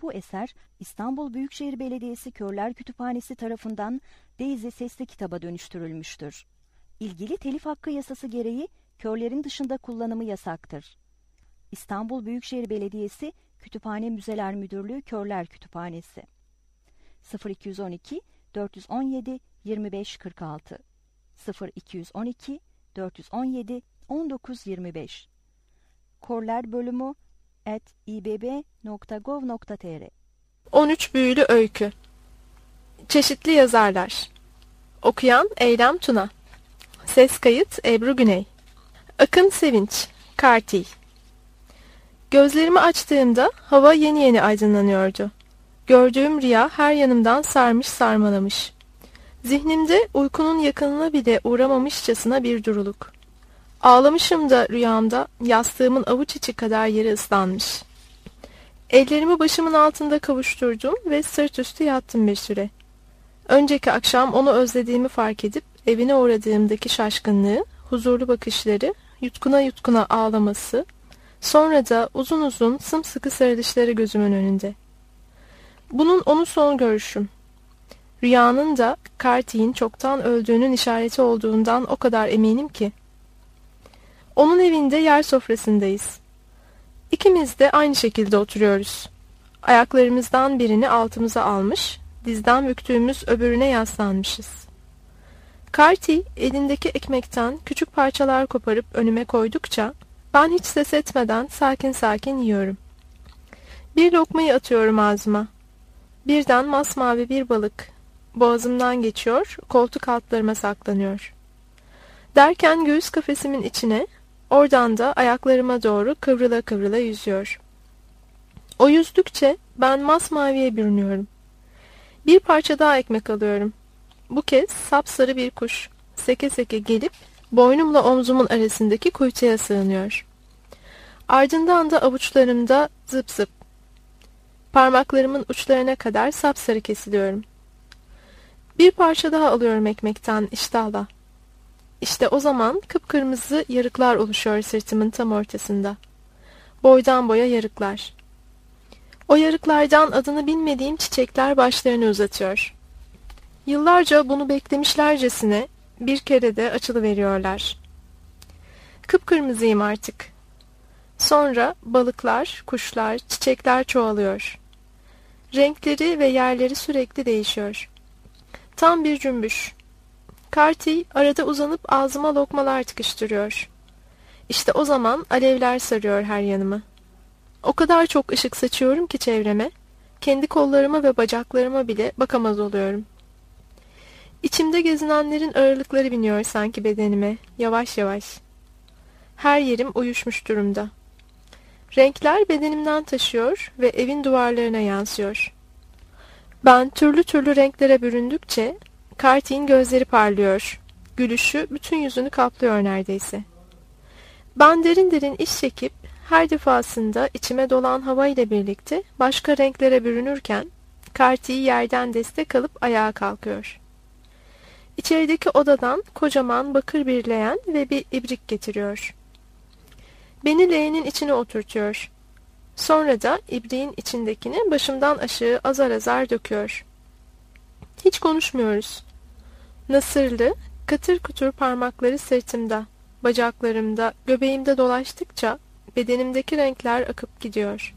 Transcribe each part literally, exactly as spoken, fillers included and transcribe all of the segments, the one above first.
Bu eser İstanbul Büyükşehir Belediyesi Körler Kütüphanesi tarafından Daisy sesli kitaba dönüştürülmüştür. İlgili telif hakkı yasası gereği körlerin dışında kullanımı yasaktır. İstanbul Büyükşehir Belediyesi Kütüphane Müzeler Müdürlüğü Körler Kütüphanesi sıfır iki on iki dört on yedi yirmi beş kırk altı sıfır iki on iki dört on yedi on dokuz yirmi beş Körler bölümü at i b b nokta gov nokta t r on üç Büyülü Öykü. Çeşitli yazarlar. Okuyan Eylem Tuna. Ses kayıt Ebru Güney. Akın Sevinç. Kartil. Gözlerimi açtığımda hava yeni yeni aydınlanıyordu. Gördüğüm rüya her yanımdan sarmış sarmalamış. Zihnimde uykunun yakınına bile uğramamışçasına bir duruluk. Ağlamışım da rüyamda yastığımın avuç içi kadar yeri ıslanmış. Ellerimi başımın altında kavuşturdum ve sırt üstü yattım bir süre. Önceki akşam onu özlediğimi fark edip evine uğradığımdaki şaşkınlığı, huzurlu bakışları, yutkuna yutkuna ağlaması, sonra da uzun uzun sımsıkı sarılışları gözümün önünde. Bunun onun son görüşüm. Rüyanın da Kartik'in çoktan öldüğünün işareti olduğundan o kadar eminim ki. Onun evinde yer sofrasındayız. İkimiz de aynı şekilde oturuyoruz. Ayaklarımızdan birini altımıza almış, dizden büktüğümüz öbürüne yaslanmışız. Kartik elindeki ekmekten küçük parçalar koparıp önüme koydukça ben hiç ses etmeden sakin sakin yiyorum. Bir lokmayı atıyorum ağzıma. Birden masmavi bir balık boğazımdan geçiyor, koltuk altlarıma saklanıyor. Derken göğüs kafesimin içine, oradan da ayaklarıma doğru kıvrıla kıvrıla yüzüyor. O yüzdükçe ben masmaviye bürünüyorum. Bir parça daha ekmek alıyorum. Bu kez sapsarı bir kuş seke seke gelip boynumla omzumun arasındaki kuytuya sığınıyor. Ardından da avuçlarımda zıp zıp. Parmaklarımın uçlarına kadar sapsarı kesiliyorum. Bir parça daha alıyorum ekmekten iştahla. İşte o zaman kıpkırmızı yarıklar oluşuyor sırtımın tam ortasında. Boydan boya yarıklar. O yarıklardan adını bilmediğim çiçekler başlarını uzatıyor. Yıllarca bunu beklemişlercesine bir kere de açılıveriyorlar. Kıpkırmızıyım artık. Sonra balıklar, kuşlar, çiçekler çoğalıyor. Renkleri ve yerleri sürekli değişiyor. Tam bir cümbüş. Kartik arada uzanıp ağzıma lokmalar tıkıştırıyor. İşte o zaman alevler sarıyor her yanımı. O kadar çok ışık saçıyorum ki çevreme, kendi kollarıma ve bacaklarıma bile bakamaz oluyorum. İçimde gezinenlerin ağırlıkları biniyor sanki bedenime, yavaş yavaş. Her yerim uyuşmuş durumda. Renkler bedenimden taşıyor ve evin duvarlarına yansıyor. Ben türlü türlü renklere büründükçe Kartik'in gözleri parlıyor. Gülüşü bütün yüzünü kaplıyor neredeyse. Ben derin derin iç çekip her defasında içime dolan hava ile birlikte başka renklere bürünürken Kartik'i yerden destek alıp ayağa kalkıyor. İçerideki odadan kocaman bakır bir leğen ve bir ibrik getiriyor. Beni leğenin içine oturtuyor. Sonra da ibriğin içindekini başımdan aşağı azar azar döküyor. Hiç konuşmuyoruz. Nasırlı, katır kutur parmakları sırtımda, bacaklarımda, göbeğimde dolaştıkça bedenimdeki renkler akıp gidiyor.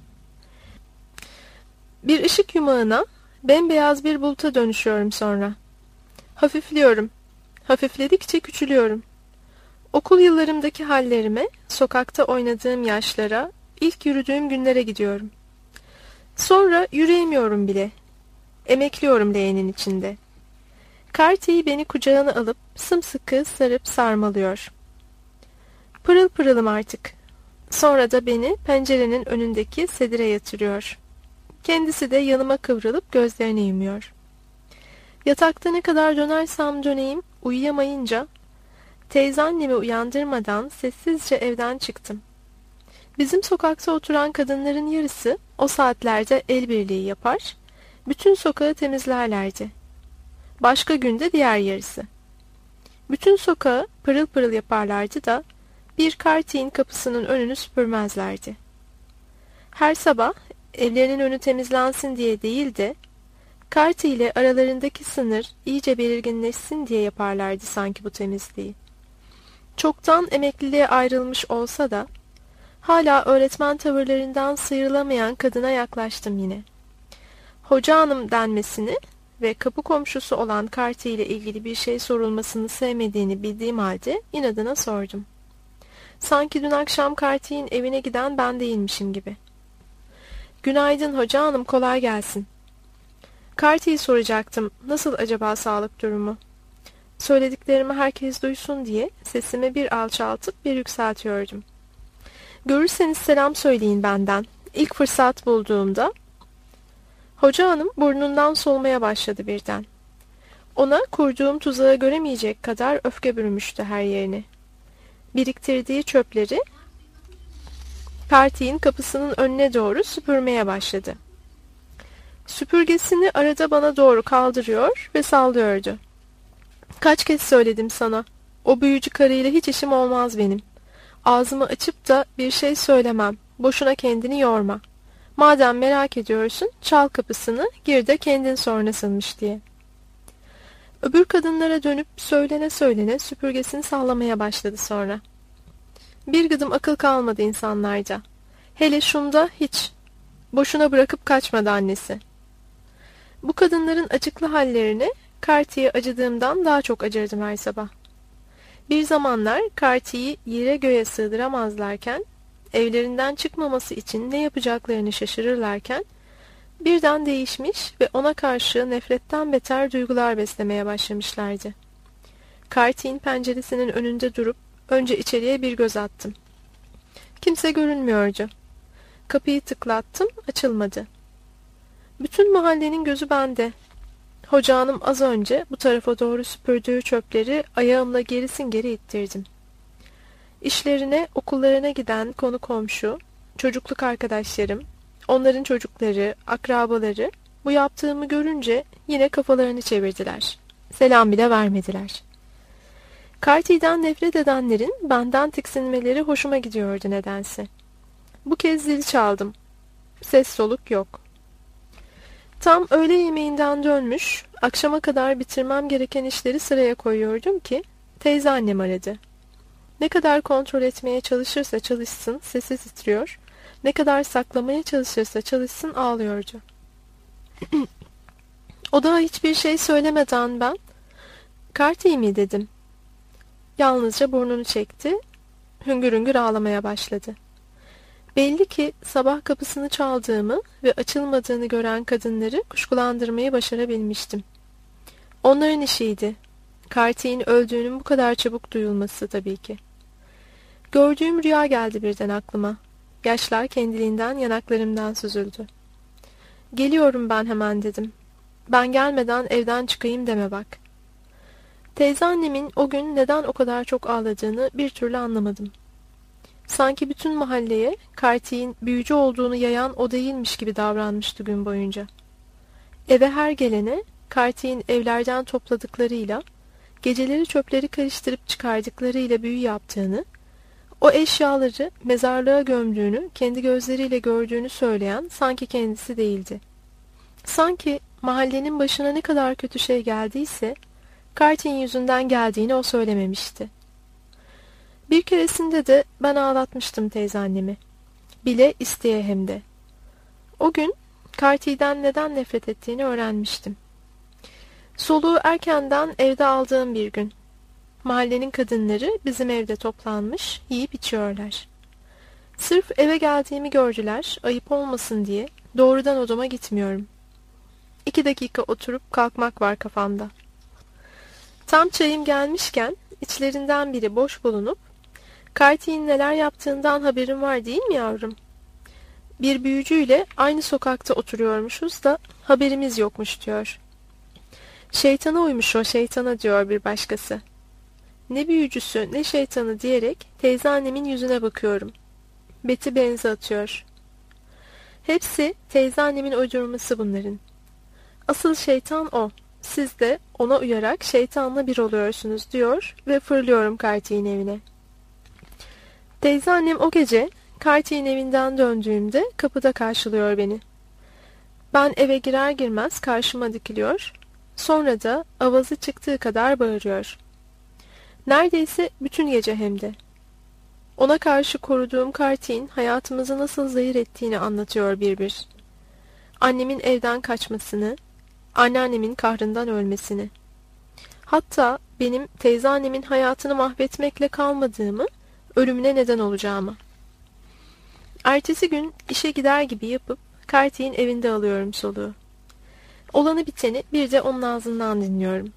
Bir ışık yumağına, bembeyaz bir buluta dönüşüyorum sonra. Hafifliyorum. Hafifledikçe küçülüyorum. Okul yıllarımdaki hallerime, sokakta oynadığım yaşlara, ilk yürüdüğüm günlere gidiyorum. Sonra yürüyemiyorum bile. Emekliyorum leğenin içinde. Kartik'i beni kucağına alıp sımsıkı sarıp sarmalıyor. Pırıl pırılım artık. Sonra da beni pencerenin önündeki sedire yatırıyor. Kendisi de yanıma kıvrılıp gözlerini yumuyor. Yatakta ne kadar dönersem döneyim, uyuyamayınca teyzeannemi uyandırmadan sessizce evden çıktım. Bizim sokakta oturan kadınların yarısı o saatlerde el birliği yapar, bütün sokağı temizlerlerdi. Başka günde diğer yarısı. Bütün sokağı pırıl pırıl yaparlardı da bir Kartik'in kapısının önünü süpürmezlerdi. Her sabah evlerinin önü temizlensin diye değil de Carty ile aralarındaki sınır iyice belirginleşsin diye yaparlardı sanki bu temizliği. Çoktan emekliliğe ayrılmış olsa da hala öğretmen tavırlarından sıyrılamayan kadına yaklaştım yine. Hoca hanım denmesini ve kapı komşusu olan Carty ile ilgili bir şey sorulmasını sevmediğini bildiğim halde inadına sordum. Sanki dün akşam Carty'nin evine giden ben değilmişim gibi. "Günaydın hoca hanım, kolay gelsin." Carty'yi soracaktım. Nasıl acaba sağlık durumu? Söylediklerimi herkes duysun diye sesimi bir alçaltıp bir yükseltiyordum. "Görürseniz selam söyleyin benden. İlk fırsat bulduğumda..." Hoca hanım burnundan solmaya başladı birden. Ona kurduğum tuzağı göremeyecek kadar öfke bürümüştü her yerini. Biriktirdiği çöpleri Carty'nin kapısının önüne doğru süpürmeye başladı. Süpürgesini arada bana doğru kaldırıyor ve sallıyordu. "Kaç kez söyledim sana, o büyücü karıyla hiç işim olmaz benim. Ağzımı açıp da bir şey söylemem, boşuna kendini yorma. Madem merak ediyorsun, çal kapısını, gir de kendin sor nasılmış diye." Öbür kadınlara dönüp söylene söylene süpürgesini sallamaya başladı sonra. Bir gıdım akıl kalmadı insanlarda. Hele şunda hiç. Boşuna bırakıp kaçmadı annesi. Bu kadınların acıklı hallerine Carty'ye acıdığımdan daha çok acırdım her sabah. Bir zamanlar Carty'yi yere göğe sığdıramazlarken, evlerinden çıkmaması için ne yapacaklarını şaşırırlarken, birden değişmiş ve ona karşı nefretten beter duygular beslemeye başlamışlardı. Carty'nin penceresinin önünde durup önce içeriye bir göz attım. Kimse görünmüyordu. Kapıyı tıklattım, açılmadı. Bütün mahallenin gözü bende. Hoca hanım az önce bu tarafa doğru süpürdüğü çöpleri ayağımla gerisin geri ittirdim. İşlerine, okullarına giden konu komşu, çocukluk arkadaşlarım, onların çocukları, akrabaları bu yaptığımı görünce yine kafalarını çevirdiler. Selam bile vermediler. Carty'den nefret edenlerin benden tiksinmeleri hoşuma gidiyordu nedense. Bu kez zil çaldım. Ses soluk yok. Tam öğle yemeğinden dönmüş, akşama kadar bitirmem gereken işleri sıraya koyuyordum ki teyze annem aradı. Ne kadar kontrol etmeye çalışırsa çalışsın sesi titriyor, ne kadar saklamaya çalışırsa çalışsın ağlıyordu. O daha hiçbir şey söylemeden ben, "Carty mi?" dedim. Yalnızca burnunu çekti, hüngür hüngür ağlamaya başladı. Belli ki sabah kapısını çaldığımı ve açılmadığını gören kadınları kuşkulandırmayı başarabilmiştim. Onların işiydi. Carty'nin öldüğünün bu kadar çabuk duyulması tabii ki. Gördüğüm rüya geldi birden aklıma. Yaşlar kendiliğinden yanaklarımdan süzüldü. "Geliyorum ben hemen," dedim. "Ben gelmeden evden çıkayım deme bak." Teyze annemin o gün neden o kadar çok ağladığını bir türlü anlamadım. Sanki bütün mahalleye Carty'nin büyücü olduğunu yayan o değilmiş gibi davranmıştı gün boyunca. Eve her gelene Carty'nin evlerden topladıklarıyla, geceleri çöpleri karıştırıp çıkardıklarıyla büyü yaptığını, o eşyaları mezarlığa gömdüğünü kendi gözleriyle gördüğünü söyleyen sanki kendisi değildi. Sanki mahallenin başına ne kadar kötü şey geldiyse, Carty'nin yüzünden geldiğini o söylememişti. Bir keresinde de ben ağlatmıştım teyze annemi. Bile isteye hem de. O gün Carty'den neden nefret ettiğini öğrenmiştim. Soluğu erkenden evde aldığım bir gün. Mahallenin kadınları bizim evde toplanmış, yiyip içiyorlar. Sırf eve geldiğimi gördüler, ayıp olmasın diye doğrudan odama gitmiyorum. İki dakika oturup kalkmak var kafamda. Tam çayım gelmişken içlerinden biri boş bulunup, "Carty'nin neler yaptığından haberin var değil mi yavrum? Bir büyücüyle aynı sokakta oturuyormuşuz da haberimiz yokmuş," diyor. "Şeytana uymuş o, şeytana," diyor bir başkası. Ne büyücüsü ne şeytanı diyerek teyze annemin yüzüne bakıyorum. Beti benzi atıyor. Hepsi teyze annemin uydurması bunların. Asıl şeytan o. Siz de ona uyarak şeytanla bir oluyorsunuz diyor ve fırlıyorum Carty'nin evine. Teyze annem o gece Carty'nin evinden döndüğümde kapıda karşılıyor beni. Ben eve girer girmez karşıma dikiliyor, sonra da avazı çıktığı kadar bağırıyor. Neredeyse bütün gece hem de. Ona karşı koruduğum Kartik'in hayatımızı nasıl zehir ettiğini anlatıyor bir bir. Annemin evden kaçmasını, anneannemin kahrından ölmesini. Hatta benim teyzeannemin hayatını mahvetmekle kalmadığımı, ölümüne neden olacağımı. Ertesi gün işe gider gibi yapıp Kartik'in evinde alıyorum soluğu. Olanı biteni bir de onun ağzından dinliyorum.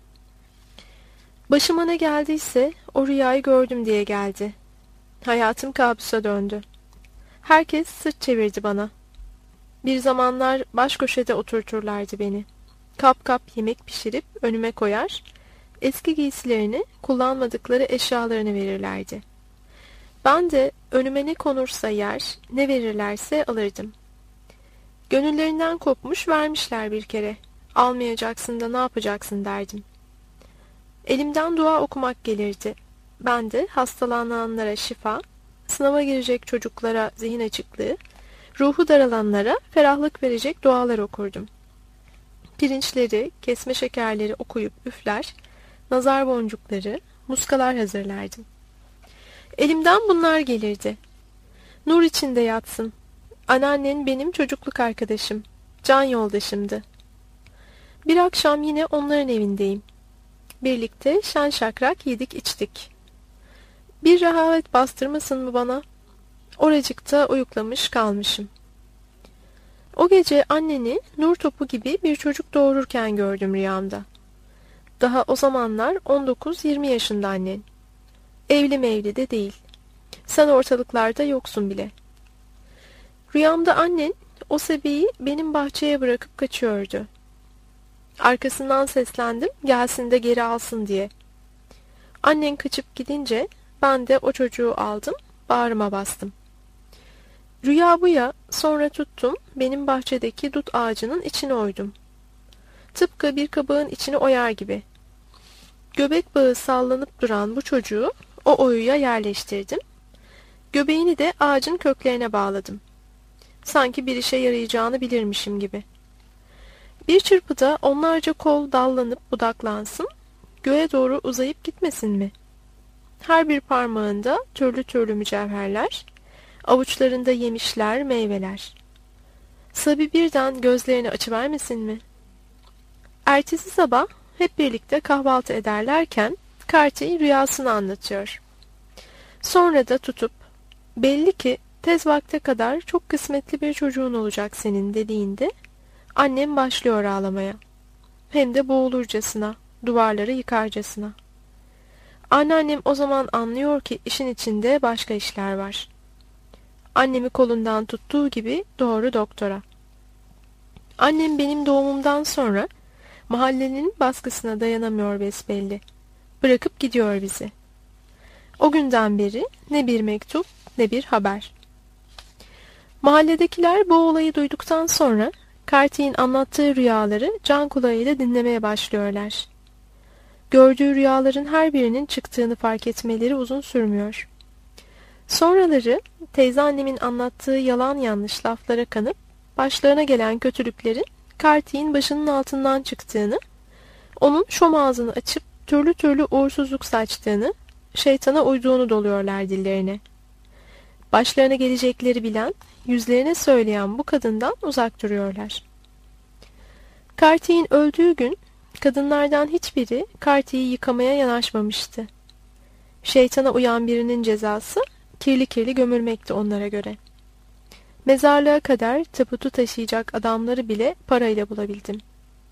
Başıma ne geldiyse o rüyayı gördüm diye geldi. Hayatım kabusa döndü. Herkes sırt çevirdi bana. Bir zamanlar baş köşede oturturlardı beni. Kap kap yemek pişirip önüme koyar, eski giysilerini, kullanmadıkları eşyalarını verirlerdi. Ben de önüme ne konursa yer, ne verirlerse alırdım. Gönüllerinden kopmuş vermişler bir kere. Almayacaksın da ne yapacaksın derdim. Elimden dua okumak gelirdi. Ben de hastalananlara şifa, sınava girecek çocuklara zihin açıklığı, ruhu daralanlara ferahlık verecek dualar okurdum. Pirinçleri, kesme şekerleri okuyup üfler, nazar boncukları, muskalar hazırlardım. Elimden bunlar gelirdi. Nur içinde yatsın. Anneannen benim çocukluk arkadaşım, can yoldaşımdı. Bir akşam yine onların evindeyim. Birlikte şen şakrak yedik içtik. Bir rehavet bastırmasın mı bana? Oracıkta uyuklamış kalmışım. O gece anneni nur topu gibi bir çocuk doğururken gördüm rüyamda. Daha o zamanlar on dokuz yirmi yaşında annen. Evli mevli de değil. Sen ortalıklarda yoksun bile. Rüyamda annen o sebeyi benim bahçeye bırakıp kaçıyordu. Arkasından seslendim gelsin de geri alsın diye. Annen kaçıp gidince ben de o çocuğu aldım, bağrıma bastım. Rüya bu ya, sonra tuttum, benim bahçedeki dut ağacının içine oydum. Tıpkı bir kabağın içini oyar gibi. Göbek bağı sallanıp duran bu çocuğu o oyuya yerleştirdim. Göbeğini de ağacın köklerine bağladım. Sanki bir işe yarayacağını bilirmişim gibi. Bir çırpıda onlarca kol dallanıp budaklansın, göğe doğru uzayıp gitmesin mi? Her bir parmağında türlü türlü mücevherler, avuçlarında yemişler, meyveler. Sabi birden gözlerini açıvermesin mi? Ertesi sabah hep birlikte kahvaltı ederlerken Kartik rüyasını anlatıyor. Sonra da tutup, belli ki tez vakte kadar çok kısmetli bir çocuğun olacak senin dediğinde, annem başlıyor ağlamaya. Hem de boğulurcasına, duvarları yıkarcasına. Anneannem o zaman anlıyor ki işin içinde başka işler var. Annemi kolundan tuttuğu gibi doğru doktora. Annem benim doğumumdan sonra mahallenin baskısına dayanamıyor besbelli. Bırakıp gidiyor bizi. O günden beri ne bir mektup ne bir haber. Mahalledekiler bu olayı duyduktan sonra Kartik'in anlattığı rüyaları can kulağıyla dinlemeye başlıyorlar. Gördüğü rüyaların her birinin çıktığını fark etmeleri uzun sürmüyor. Sonraları teyzeannemin anlattığı yalan yanlış laflara kanıp başlarına gelen kötülüklerin Kartik'in başının altından çıktığını, onun şom ağzını açıp türlü türlü uğursuzluk saçtığını, şeytana uyduğunu doluyorlar dillerine. Başlarına gelecekleri bilen, yüzlerine söyleyen bu kadından uzak duruyorlar. Kartik'in öldüğü gün kadınlardan hiçbiri Kartik'i yıkamaya yanaşmamıştı. Şeytana uyan birinin cezası kirli kirli gömülmekti onlara göre. Mezarlığa kadar taputu taşıyacak adamları bile parayla bulabildim.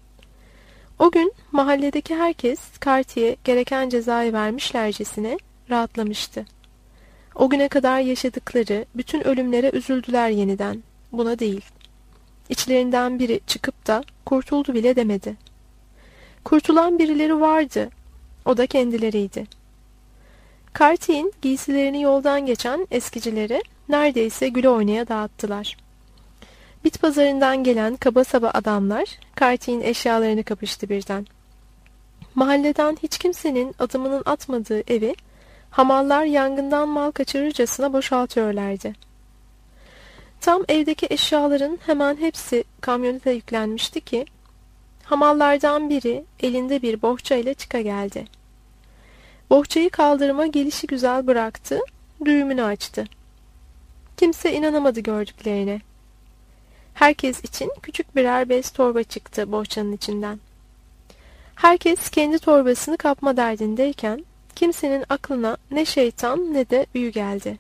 O gün mahalledeki herkes Kartik'e gereken cezayı vermişlercesine rahatlamıştı. O güne kadar yaşadıkları bütün ölümlere üzüldüler yeniden, buna değil. İçlerinden biri çıkıp da kurtuldu bile demedi. Kurtulan birileri vardı, o da kendileriydi. Kartik'in giysilerini yoldan geçen eskicilere neredeyse güle oynaya dağıttılar. Bit pazarından gelen kaba saba adamlar Kartik'in eşyalarını kapıştı birden. Mahalleden hiç kimsenin adımının atmadığı evi hamallar yangından mal kaçırırcasına boşaltıyorlardı. Tam evdeki eşyaların hemen hepsi kamyonete yüklenmişti ki hamallardan biri elinde bir bohça ile çıka geldi. Bohçayı kaldırıma gelişi güzel bıraktı, düğümünü açtı. Kimse inanamadı gördüklerine. Herkes için küçük birer bez torba çıktı bohçanın içinden. Herkes kendi torbasını kapma derdindeyken kimsenin aklına ne şeytan ne de büyü geldi.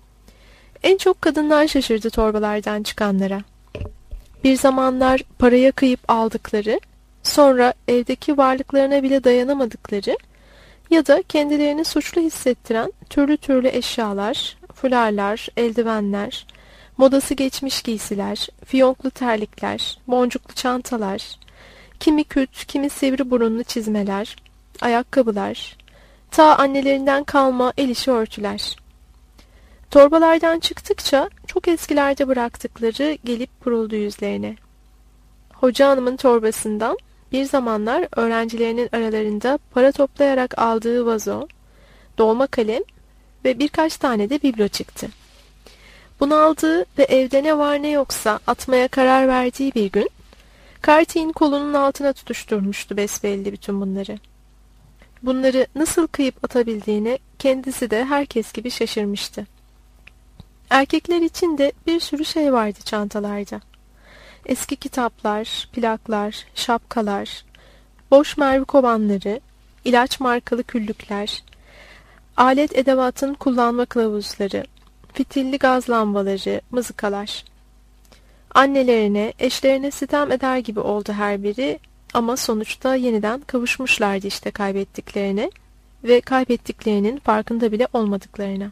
En çok kadınlar şaşırdı torbalardan çıkanlara. Bir zamanlar paraya kıyıp aldıkları, sonra evdeki varlıklarına bile dayanamadıkları ya da kendilerini suçlu hissettiren türlü türlü eşyalar, fularlar, eldivenler, modası geçmiş giysiler, fiyonklu terlikler, boncuklu çantalar, kimi küt, kimi sivri burunlu çizmeler, ayakkabılar, ta annelerinden kalma el işi örtüler. Torbalardan çıktıkça çok eskilerde bıraktıkları gelip vuruldu yüzlerine. Hoca hanımın torbasından bir zamanlar öğrencilerinin aralarında para toplayarak aldığı vazo, dolma kalem ve birkaç tane de biblo çıktı. Bunu aldığı ve evde ne var ne yoksa atmaya karar verdiği bir gün, Cartier'in kolunun altına tutuşturmuştu besbelli bütün bunları. Bunları nasıl kıyıp atabildiğine kendisi de herkes gibi şaşırmıştı. Erkekler için de bir sürü şey vardı çantalarda. Eski kitaplar, plaklar, şapkalar, boş mermi kovanları, ilaç markalı küllükler, alet edevatın kullanma kılavuzları, fitilli gaz lambaları, mızıkalar. Annelerine, eşlerine sitem eder gibi oldu her biri ama sonuçta yeniden kavuşmuşlardı işte kaybettiklerine ve kaybettiklerinin farkında bile olmadıklarına.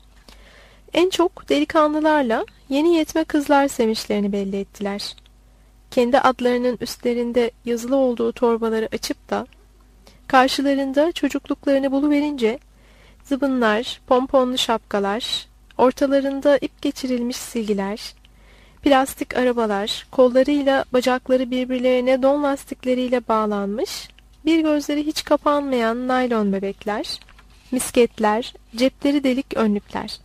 En çok delikanlılarla yeni yetme kızlar sevinçlerini belli ettiler. Kendi adlarının üstlerinde yazılı olduğu torbaları açıp da karşılarında çocukluklarını buluverince zıbınlar, pomponlu şapkalar, ortalarında ip geçirilmiş silgiler, plastik arabalar, kollarıyla bacakları birbirlerine don lastikleriyle bağlanmış, bir gözleri hiç kapanmayan naylon bebekler, misketler, cepleri delik önlükler.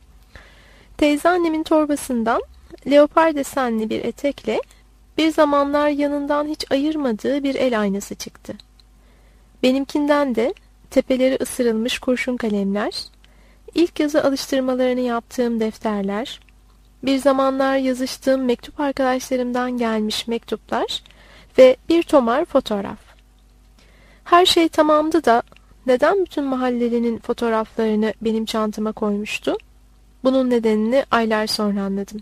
Teyze annemin torbasından leopar desenli bir etekle bir zamanlar yanından hiç ayırmadığı bir el aynası çıktı. Benimkinden de tepeleri ısırılmış kurşun kalemler, ilk yazı alıştırmalarını yaptığım defterler, bir zamanlar yazıştığım mektup arkadaşlarımdan gelmiş mektuplar ve bir tomar fotoğraf. Her şey tamamdı da neden bütün mahallelinin fotoğraflarını benim çantama koymuştu? Bunun nedenini aylar sonra anladım.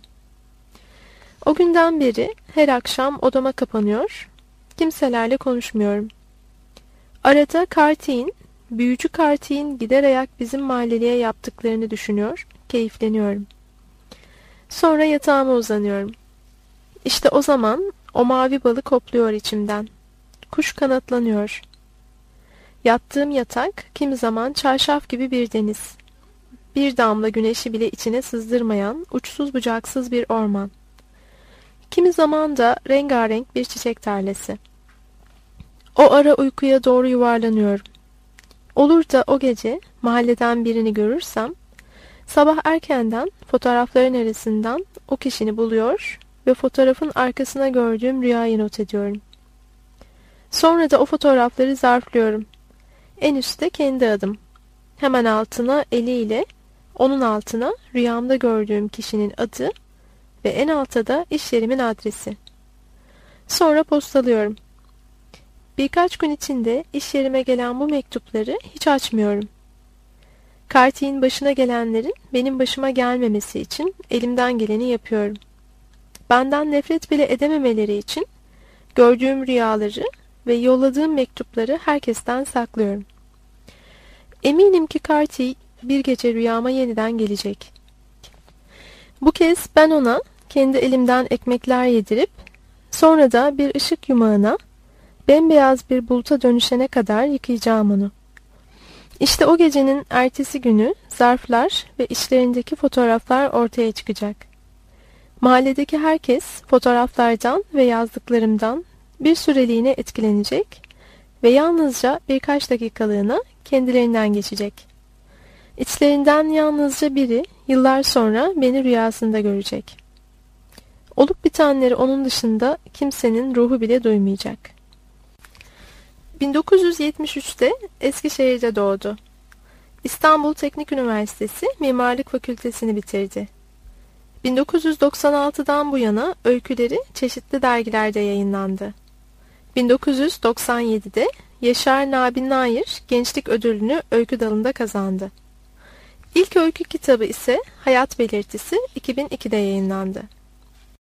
O günden beri her akşam odama kapanıyor, kimselerle konuşmuyorum. Arada Cartier'in, büyücü Cartier'in gider ayak bizim mahalleliye yaptıklarını düşünüyor, keyifleniyorum. Sonra yatağıma uzanıyorum. İşte o zaman o mavi balık hopluyor içimden. Kuş kanatlanıyor. Yattığım yatak kimi zaman çarşaf gibi bir deniz. Bir damla güneşi bile içine sızdırmayan uçsuz bucaksız bir orman. Kimi zaman da rengarenk bir çiçek tarlası. O ara uykuya doğru yuvarlanıyorum. Olur da o gece mahalleden birini görürsem, sabah erkenden fotoğrafların arasından o kişini buluyor ve fotoğrafın arkasına gördüğüm rüyayı not ediyorum. Sonra da o fotoğrafları zarflıyorum. En üstte kendi adım. Hemen altına eliyle, onun altına rüyamda gördüğüm kişinin adı ve en altta da iş yerimin adresi. Sonra postalıyorum. Birkaç gün içinde iş yerime gelen bu mektupları hiç açmıyorum. Cartier'in başına gelenlerin benim başıma gelmemesi için elimden geleni yapıyorum. Benden nefret bile edememeleri için gördüğüm rüyaları ve yolladığım mektupları herkesten saklıyorum. Eminim ki Cartier bir gece rüyama yeniden gelecek. Bu kez ben ona kendi elimden ekmekler yedirip sonra da bir ışık yumağına bembeyaz bir buluta dönüşene kadar yıkayacağım onu. İşte o gecenin ertesi günü zarflar ve içlerindeki fotoğraflar ortaya çıkacak. Mahalledeki herkes fotoğraflardan ve yazdıklarımdan bir süreliğine etkilenecek ve yalnızca birkaç dakikalığına kendilerinden geçecek. İçlerinden yalnızca biri yıllar sonra beni rüyasında görecek. Olup bitenleri onun dışında kimsenin ruhu bile duymayacak. bin dokuz yüz yetmiş üçte Eskişehir'de doğdu. İstanbul Teknik Üniversitesi Mimarlık Fakültesini bitirdi. bin dokuz yüz doksan altıdan bu yana öyküleri çeşitli dergilerde yayınlandı. bin dokuz yüz doksan yedide Yaşar Nabi Nair Gençlik Ödülünü öykü dalında kazandı. İlk öykü kitabı ise Hayat Belirtisi iki bin ikide yayınlandı.